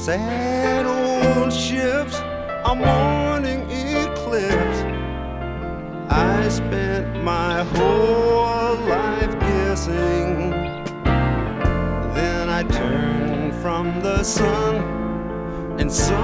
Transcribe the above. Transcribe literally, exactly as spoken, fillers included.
sad old ships, a morning eclipse. I spent my whole life guessing. Then I turned from the sun and saw